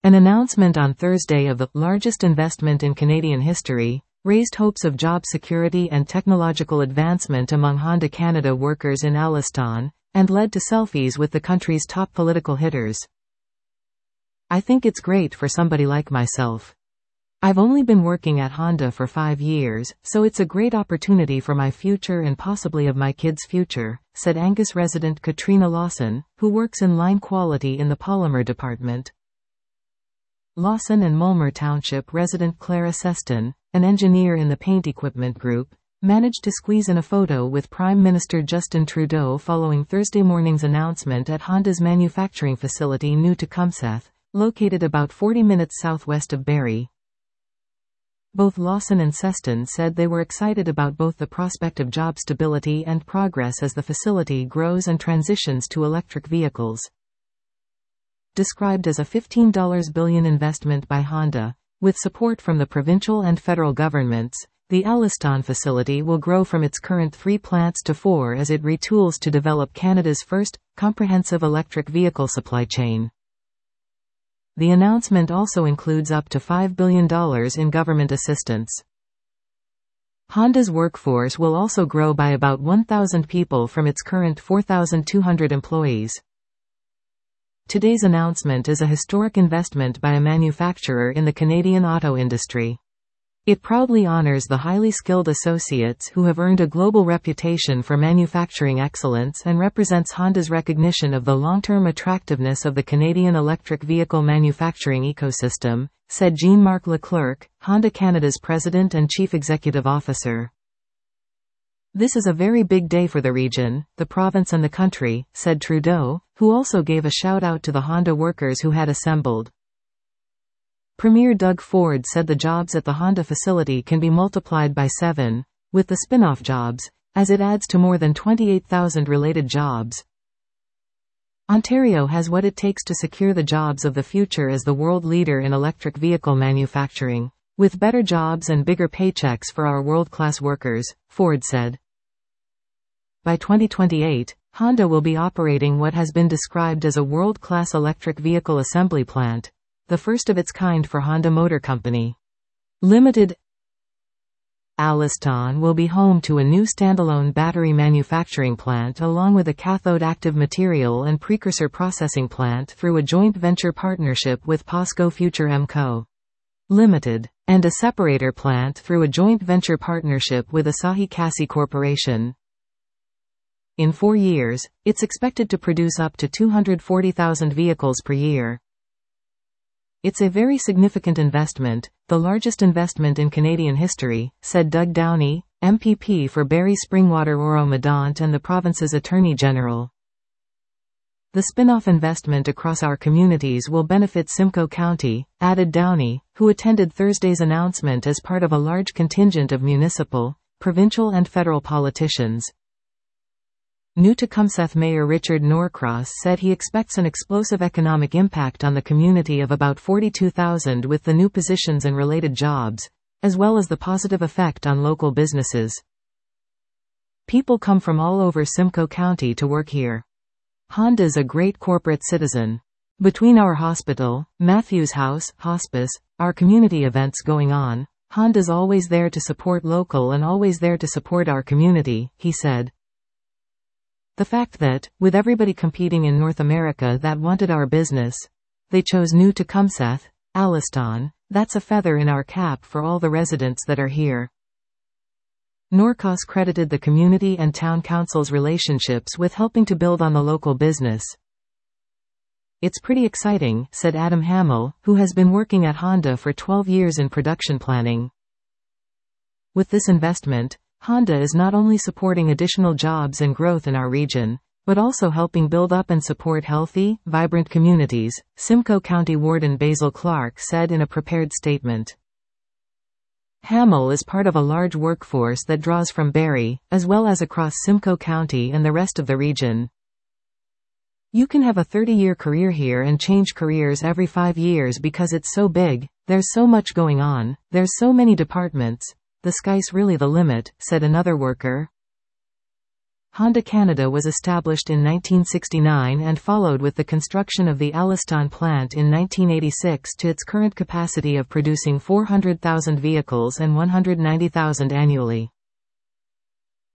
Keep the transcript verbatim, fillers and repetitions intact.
An announcement on Thursday of the largest investment in Canadian history raised hopes of job security and technological advancement among Honda Canada workers in Alliston, and led to selfies with the country's top political hitters. "I think it's great for somebody like myself. I've only been working at Honda for five years, so it's a great opportunity for my future and possibly of my kids' future," said Angus resident Katrina Lawson, who works in line quality in the polymer department. Lawson and Mulmer Township resident Clara Seston, an engineer in the paint equipment group, managed to squeeze in a photo with Prime Minister Justin Trudeau following Thursday morning's announcement at Honda's manufacturing facility New-Tecumseth, located about forty minutes southwest of Barrie. Both Lawson and Seston said they were excited about both the prospect of job stability and progress as the facility grows and transitions to electric vehicles. Described as a fifteen billion dollars investment by Honda, with support from the provincial and federal governments, the Alliston facility will grow from its current three plants to four as it retools to develop Canada's first, comprehensive electric vehicle supply chain. The announcement also includes up to five billion dollars in government assistance. Honda's workforce will also grow by about one thousand people from its current four thousand two hundred employees. Today's announcement is a historic investment by a manufacturer in the Canadian auto industry. It proudly honors the highly skilled associates who have earned a global reputation for manufacturing excellence and represents Honda's recognition of the long-term attractiveness of the Canadian electric vehicle manufacturing ecosystem, said Jean-Marc Leclerc, Honda Canada's president and chief executive officer. "This is a very big day for the region, the province and the country," said Trudeau, who also gave a shout-out to the Honda workers who had assembled. Premier Doug Ford said the jobs at the Honda facility can be multiplied by seven, with the spin-off jobs, as it adds to more than twenty-eight thousand related jobs. "Ontario has what it takes to secure the jobs of the future as the world leader in electric vehicle manufacturing, with better jobs and bigger paychecks for our world-class workers," Ford said. By twenty twenty-eight, Honda will be operating what has been described as a world-class electric vehicle assembly plant, the first of its kind for Honda Motor Company Limited. Alliston will be home to a new standalone battery manufacturing plant along with a cathode active material and precursor processing plant through a joint venture partnership with POSCO Future M Co. Limited, and a separator plant through a joint venture partnership with Asahi Kasei Corporation. In four years, it's expected to produce up to two hundred forty thousand vehicles per year. "It's a very significant investment, the largest investment in Canadian history," said Doug Downey, M P P for Barrie Springwater Oro-Medonte and the province's Attorney General. "The spin-off investment across our communities will benefit Simcoe County," added Downey, who attended Thursday's announcement as part of a large contingent of municipal, provincial and federal politicians. New-Tecumseth Mayor Richard Norcross said he expects an explosive economic impact on the community of about forty-two thousand with the new positions and related jobs, as well as the positive effect on local businesses. "People come from all over Simcoe County to work here. Honda's a great corporate citizen. Between our hospital, Matthews House, hospice, our community events going on, Honda's always there to support local and always there to support our community," he said. "The fact that, with everybody competing in North America that wanted our business, they chose New-Tecumseth, Alliston, that's a feather in our cap for all the residents that are here." Norcross credited the community and town council's relationships with helping to build on the local business. "It's pretty exciting," said Adam Hamill, who has been working at Honda for twelve years in production planning. "With this investment, Honda is not only supporting additional jobs and growth in our region, but also helping build up and support healthy, vibrant communities," Simcoe County Warden Basil Clark said in a prepared statement. Hamill is part of a large workforce that draws from Barrie, as well as across Simcoe County and the rest of the region. "You can have a thirty-year career here and change careers every five years because it's so big, there's so much going on, there's so many departments. The sky's really the limit," said another worker. Honda Canada was established in nineteen sixty-nine and followed with the construction of the Alliston plant in nineteen eighty-six to its current capacity of producing four hundred thousand vehicles and one hundred ninety thousand annually.